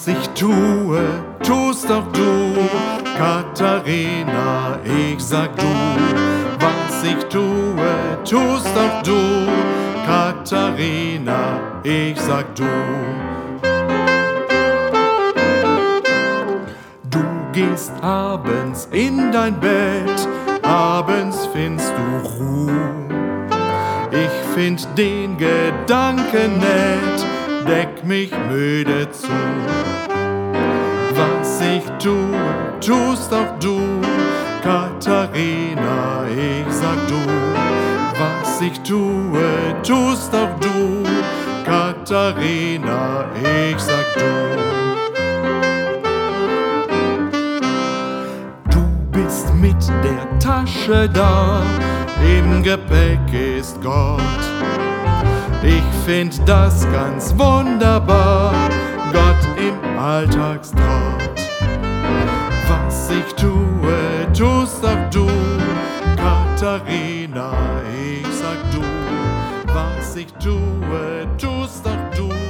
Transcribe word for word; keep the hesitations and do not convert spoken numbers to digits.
Was ich tue, tust auch du, Katharina, ich sag du. Was ich tue, tust auch du, Katharina, ich sag du. Du gehst abends in dein Bett, abends findest du Ruhe. Ich find den Gedanken nett, deck mich müde zu. Was ich tue, tust auch du, Katharina, ich sag du. Was ich tue, tust auch du, Katharina, ich sag du. Du bist mit der Tasche da, im Gepäck ist Gott. Ich find das ganz wunderbar, Gott im Alltagstrott. Was ich tue, tust auch du, Katharina, ich sag du. Was ich tue, tust auch du,